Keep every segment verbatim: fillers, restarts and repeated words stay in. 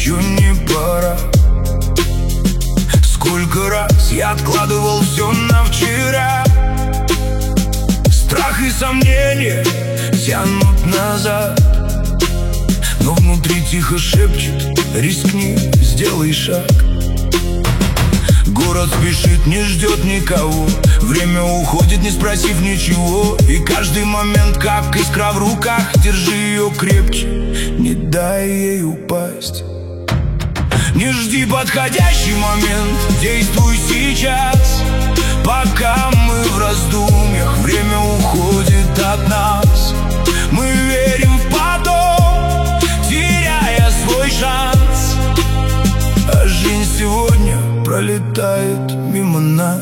еще не пора. Сколько раз я откладывал все на вчера. Страх и сомнения тянут назад, но внутри тихо шепчет: рискни, сделай шаг. Город спешит, не ждет никого. Время уходит, не спросив ничего. И каждый момент, как искра в руках. Держи ее крепче, не дай ей упасть. Не жди подходящий момент, действуй сейчас. Пока мы в раздумьях, время уходит от нас. Мы верим в потом, теряя свой шанс. А жизнь сегодня пролетает мимо нас.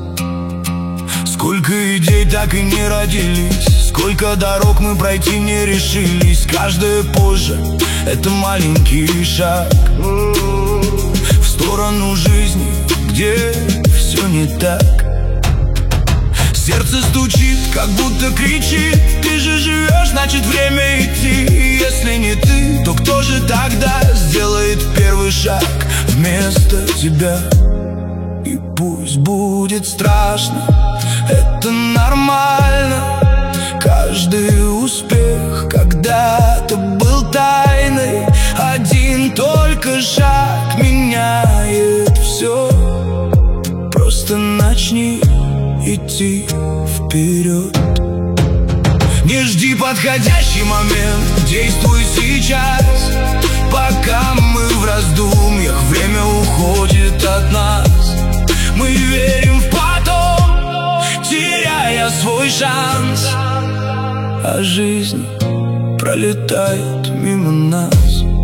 Сколько идей так и не родились, сколько дорог мы пройти не решились. Каждая позже — это маленький шаг в сторону жизни, где все не так. Сердце стучит, как будто кричит: ты же живешь, значит время идти. И если не ты, то кто же тогда сделает первый шаг вместо тебя? И пусть будет страшно, это нормально. Каждый успех когда-то был тайной. Один только шаг меняет все. Просто начни идти вперед. Не жди подходящий момент, действуй сейчас. Пока мы в раздумьях, время уходит от нас. Мы верим в потом, теряя свой шанс. А жизнь пролетает мимо нас.